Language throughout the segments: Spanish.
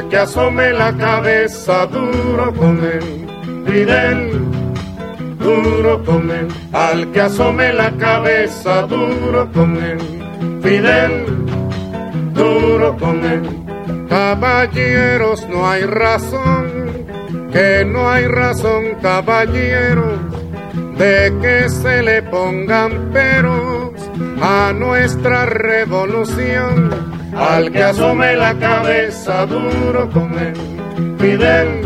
al que asome la cabeza, duro con él. Fidel, duro con él, al que asome la cabeza, duro con él. Fidel, duro con él. Caballeros, no hay razón, que no hay razón, caballeros, de que se le pongan peros a nuestra revolución. Al que asome la cabeza, duro con él. Fidel,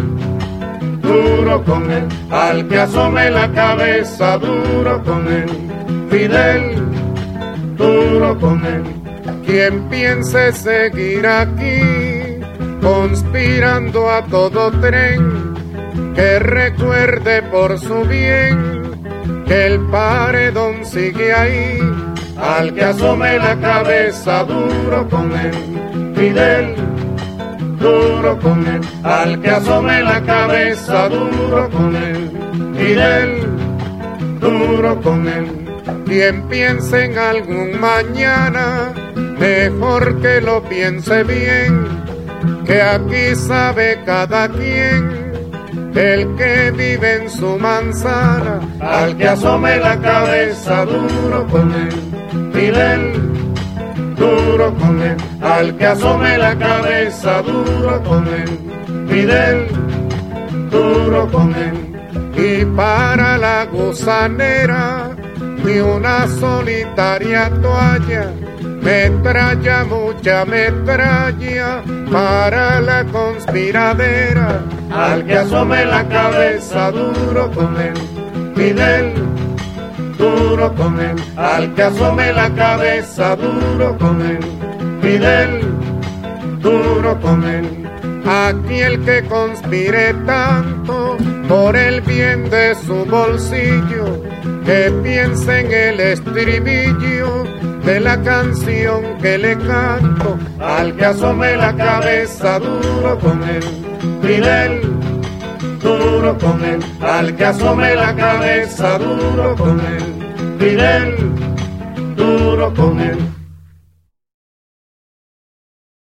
duro con él, al que asome la cabeza, duro con él. Fidel, duro con él. Quien piense seguir aquí, conspirando a todo tren, que recuerde por su bien que el paredón sigue ahí. Al que asome la cabeza, duro con él. Fidel, duro con él, al que asome la cabeza, duro con él. Fidel, duro con él. Quien piense en algún mañana, mejor que lo piense bien, que aquí sabe cada quien, el que vive en su manzana. Al que asome la cabeza, duro con él. Fidel, duro con él, al que asome la cabeza, duro con él. Fidel, duro con él. Y para la gusanera, ni una solitaria toalla, metralla, mucha metralla, para la conspiradera. Al que asome la cabeza, duro con él. Fidel, duro con él, al que asome la cabeza, duro con él. Fidel, duro con él. Aquí el que conspire tanto por el bien de su bolsillo, que piense en el estribillo de la canción que le canto. Al que asome la cabeza, duro con él. Fidel, duro con él, al que asome la cabeza, duro con él. Fidel, duro con él.